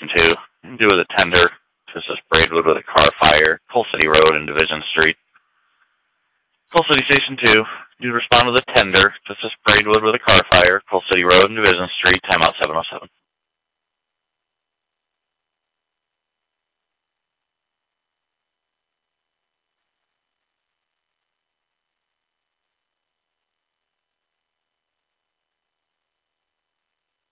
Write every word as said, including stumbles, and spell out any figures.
Station two. Due with a tender to assist Braidwood with a car fire, Coal City Road and Division Street. Coal City Station two. Due to respond with a tender to assist Braidwood with a car fire, Coal City Road and Division Street. Timeout seven oh seven.